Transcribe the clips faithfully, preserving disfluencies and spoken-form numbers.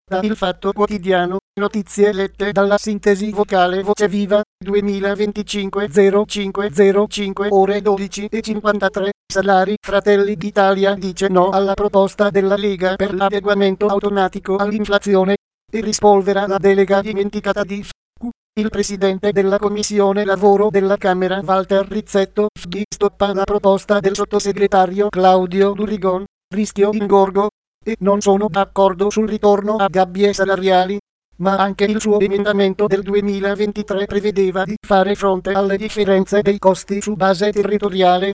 Da Il Fatto Quotidiano, notizie lette dalla sintesi vocale Voce Viva, duemilaventicinque zero cinque zero cinque ore dodici e cinquantatré. Salari. Fratelli d'Italia dice no alla proposta della Lega per l'adeguamento automatico all'inflazione e rispolvera la delega dimenticata di F Q. Il presidente della Commissione Lavoro della Camera Walter Rizzetto F D stoppa la proposta del sottosegretario Claudio Durigon, rischio ingorgo, e non sono d'accordo sul ritorno a gabbie salariali. Ma anche il suo emendamento del duemilaventitré prevedeva di fare fronte alle differenze dei costi su base territoriale.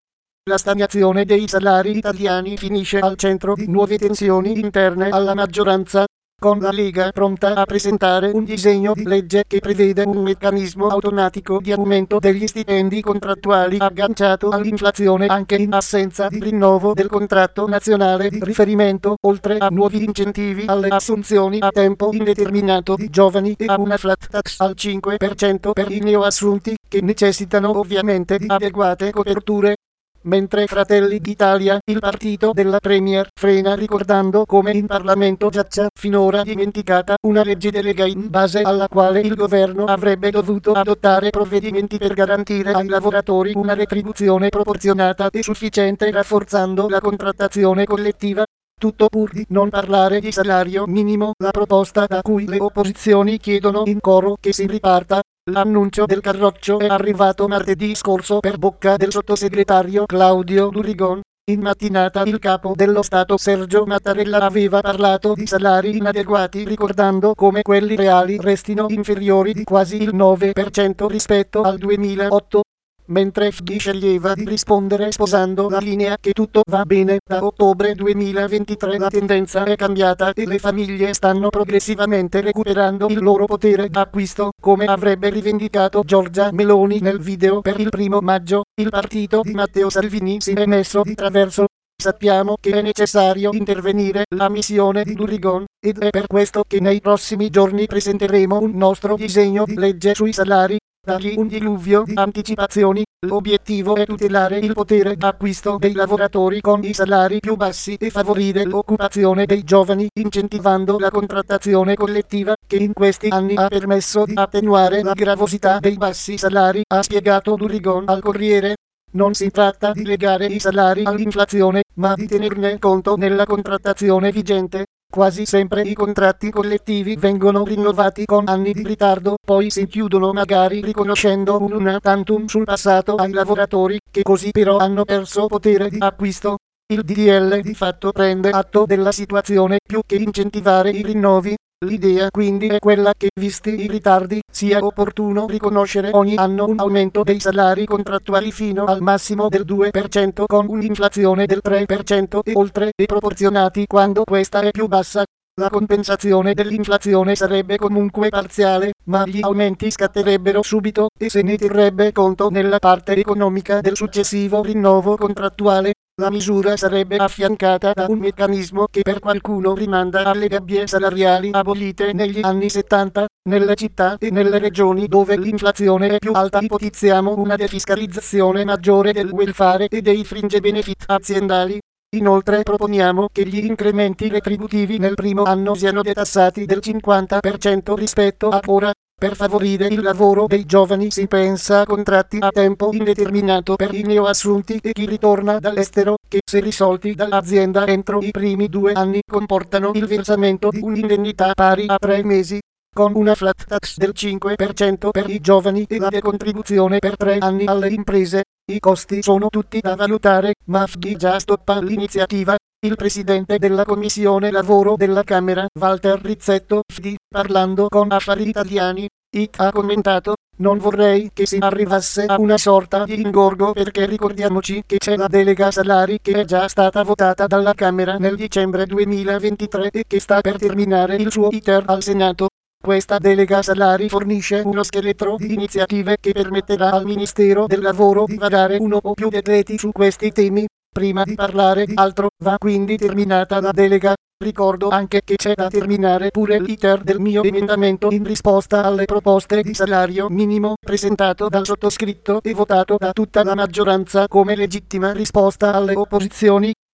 La stagnazione dei salari italiani finisce al centro di nuove tensioni interne alla maggioranza, con la Lega pronta a presentare un disegno di legge che prevede un meccanismo automatico di aumento degli stipendi contrattuali agganciato all'inflazione anche in assenza di rinnovo del contratto nazionale di riferimento, oltre a nuovi incentivi alle assunzioni a tempo indeterminato di giovani e a una flat tax al cinque per cento per i neoassunti, che necessitano ovviamente di adeguate coperture. Mentre Fratelli d'Italia, il partito della Premier, frena ricordando come in Parlamento giaccia finora dimenticata una legge delega in base alla quale il governo avrebbe dovuto adottare provvedimenti per garantire ai lavoratori una retribuzione proporzionata e sufficiente, rafforzando la contrattazione collettiva. Tutto pur di non parlare di salario minimo, la proposta da cui le opposizioni chiedono in coro che si riparta. L'annuncio del carroccio è arrivato martedì scorso per bocca del sottosegretario Claudio Durigon. In mattinata il capo dello Stato Sergio Mattarella aveva parlato di salari inadeguati, ricordando come quelli reali restino inferiori di quasi il nove per cento rispetto al duemilaotto. Mentre F D sceglieva di rispondere sposando la linea che tutto va bene, da ottobre duemilaventitré la tendenza è cambiata e le famiglie stanno progressivamente recuperando il loro potere d'acquisto, come avrebbe rivendicato Giorgia Meloni nel video per il primo maggio. Il partito di Matteo Salvini si è messo di traverso. Sappiamo che è necessario intervenire la missione di Durigon, ed è per questo che nei prossimi giorni presenteremo un nostro disegno di legge sui salari. Dagli un diluvio di anticipazioni, l'obiettivo è tutelare il potere d'acquisto dei lavoratori con i salari più bassi e favorire l'occupazione dei giovani, incentivando la contrattazione collettiva, che in questi anni ha permesso di attenuare la gravosità dei bassi salari, ha spiegato Durigon al Corriere. Non si tratta di legare i salari all'inflazione, ma di tenerne conto nella contrattazione vigente. Quasi sempre i contratti collettivi vengono rinnovati con anni di ritardo, poi si chiudono magari riconoscendo un una tantum sul passato ai lavoratori, che così però hanno perso potere di acquisto. Il D D L di fatto prende atto della situazione più che incentivare i rinnovi. L'idea quindi è quella che, visti i ritardi, sia opportuno riconoscere ogni anno un aumento dei salari contrattuali fino al massimo del due per cento con un'inflazione del tre per cento e oltre, e proporzionati quando questa è più bassa. La compensazione dell'inflazione sarebbe comunque parziale, ma gli aumenti scatterebbero subito e se ne terrebbe conto nella parte economica del successivo rinnovo contrattuale. La misura sarebbe affiancata da un meccanismo che per qualcuno rimanda alle gabbie salariali abolite negli anni settanta. Nelle città e nelle regioni dove l'inflazione è più alta ipotizziamo una defiscalizzazione maggiore del welfare e dei fringe benefit aziendali. Inoltre proponiamo che gli incrementi retributivi nel primo anno siano detassati del cinquanta per cento rispetto a ora. Per favorire il lavoro dei giovani si pensa a contratti a tempo indeterminato per i neoassunti e chi ritorna dall'estero, che se risolti dall'azienda entro i primi due anni comportano il versamento di un'indennità pari a tre mesi. Con una flat tax del cinque per cento per i giovani e la decontribuzione per tre anni alle imprese. I costi sono tutti da valutare, ma F D già stoppa l'iniziativa. Il presidente della Commissione Lavoro della Camera, Walter Rizzetto F D, parlando con Affari Italiani, I T ha commentato: non vorrei che si arrivasse a una sorta di ingorgo perché ricordiamoci che c'è la delega salari che è già stata votata dalla Camera nel dicembre duemilaventitré e che sta per terminare il suo iter al Senato. Questa delega salari fornisce uno scheletro di iniziative che permetterà al Ministero del Lavoro di varare uno o più decreti su questi temi. Prima di parlare di altro, va quindi terminata la delega. Ricordo anche che c'è da terminare pure l'iter del mio emendamento in risposta alle proposte di salario minimo presentato dal sottoscritto e votato da tutta la maggioranza come legittima risposta alle opposizioni.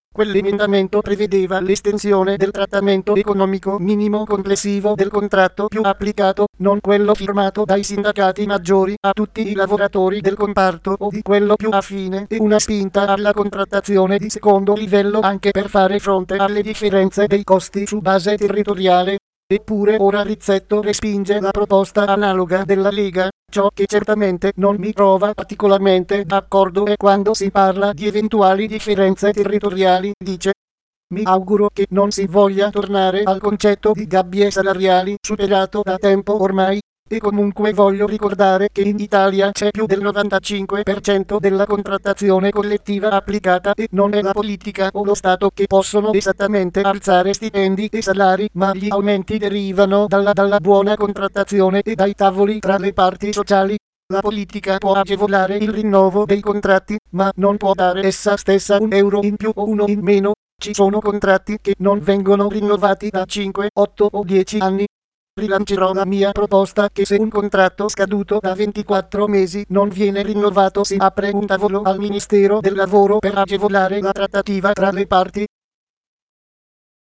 Quell'emendamento prevedeva l'estensione del trattamento economico minimo complessivo del contratto più applicato, non quello firmato dai sindacati maggiori, a tutti i lavoratori del comparto o di quello più affine, e una spinta alla contrattazione di secondo livello anche per fare fronte alle differenze dei costi su base territoriale. Eppure ora Rizzetto respinge la proposta analoga della Lega. Ciò che certamente non mi trova particolarmente d'accordo è quando si parla di eventuali differenze territoriali, dice. Mi auguro che non si voglia tornare al concetto di gabbie salariali superato da tempo ormai. E comunque voglio ricordare che in Italia c'è più del novantacinque per cento della contrattazione collettiva applicata e non è la politica o lo Stato che possono esattamente alzare stipendi e salari, ma gli aumenti derivano dalla, dalla buona contrattazione e dai tavoli tra le parti sociali. La politica può agevolare il rinnovo dei contratti, ma non può dare essa stessa un euro in più o uno in meno. Ci sono contratti che non vengono rinnovati da cinque, otto o dieci anni. Rilancerò la mia proposta che se un contratto scaduto da ventiquattro mesi non viene rinnovato si apre un tavolo al Ministero del Lavoro per agevolare la trattativa tra le parti.